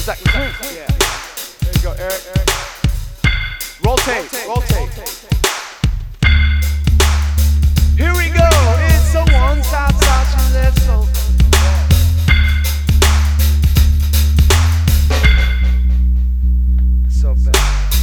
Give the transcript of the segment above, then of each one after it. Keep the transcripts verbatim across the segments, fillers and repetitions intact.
Was that clink? Yeah. There you go, Eric. Eric. Rotate, rotate. Here we go. It's a one-stop shop. Let's go. So bad.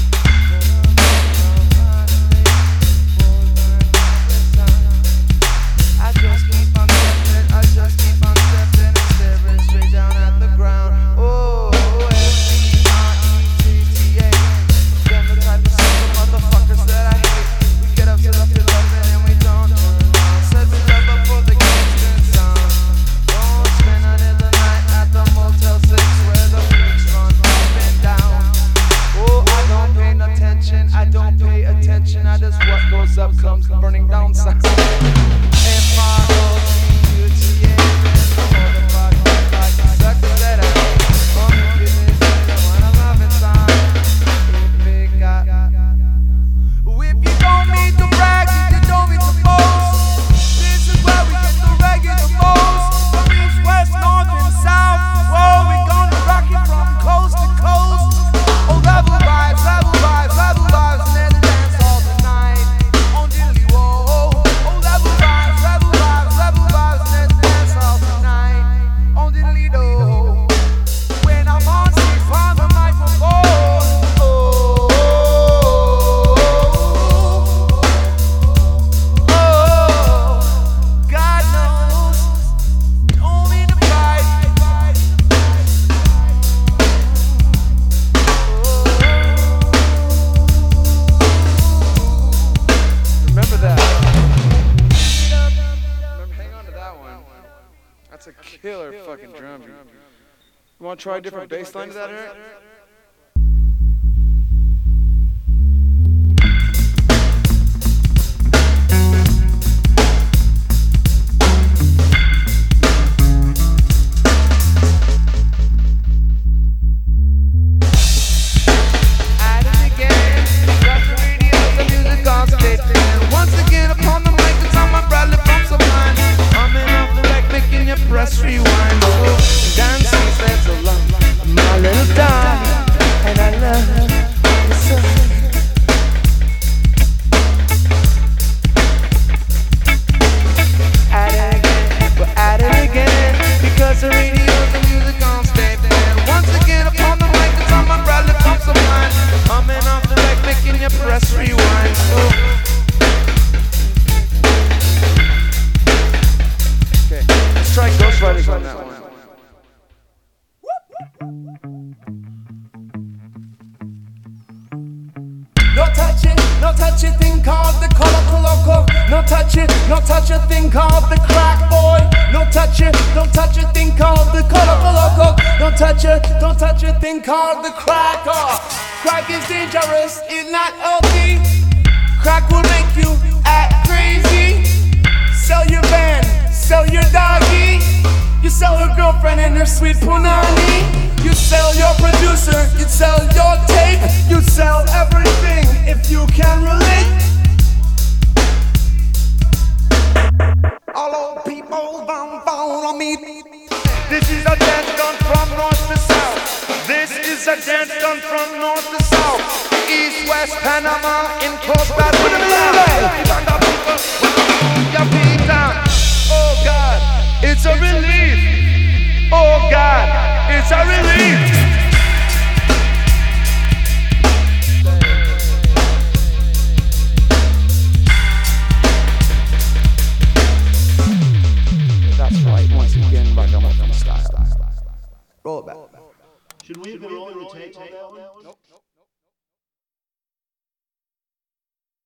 I just keep on stepping, I just keep on stepping and staring straight down at the ground. Oh, S P R E T T A. Them the type of simple motherfuckers that I hate. We get up to the eleven and we don't turn around. Said we love up for the Kingston sound. Don't spend another night at the Motel six where the freaks run up and down. Oh, I don't pay no attention, I don't pay attention. I just what goes up comes burning down sound. F R O T U T A, the motherfuckers like the suckers that I hate. On the business and when I'm having time. If it got, if you don't need to brag, if you don't need to boast, this is where we get the reggae the most. From east, west, north, and south. Whoa, we gonna rock it from coast to coast. Oh, level vibes, level vibes, level vibes, and then dance all the night. On diddly whoa. Oh, level vibes, level vibes, level vibes, and then dance all the night. On diddly do. When I'm on stage on the microphone. Oh, oh, God knows. Don't mean to fight. Remember that. Remember, hang on to that one. That's a killer fucking drum beat. You want to try a different bass line to that, Eric? At it again, got the radio, the music on stage. Once again upon the mic, it's on my Bradley from Sublime. Coming off the rack, making you press rewind. Oh, dancing says a lot, my little darling, and I love you so. At it again, we're at it again, because the radio, the music on stage. Once again upon the mic, it's on my Bradley from Sublime. Coming off the rack, making you press rewind. Oh. Okay, let's try Ghost Riders on that one. No touch it, no touch a thing called the color coloco. No touch it, no touch a thing called the crack boy. No touch it, don't touch a thing called the color coloco. Don't touch it, don't touch a thing called the crack. Oh, crack is dangerous, it's not healthy. Crack will make you act crazy. Sell your van, sell your doggy. You sell her girlfriend and her sweet punani. You sell your producer, you sell your tape. You sell everything if you can relate. All old people don't follow me. This is a dance done from north to south. This is a dance done from north to south. East, west, Panama, in close battle. Your feet down. Oh God, it's a relief. Oh God, it's a relief. That's right, once again, Ragamuffin style. Roll it back. Should we have been rolling the tape on that one? Nope.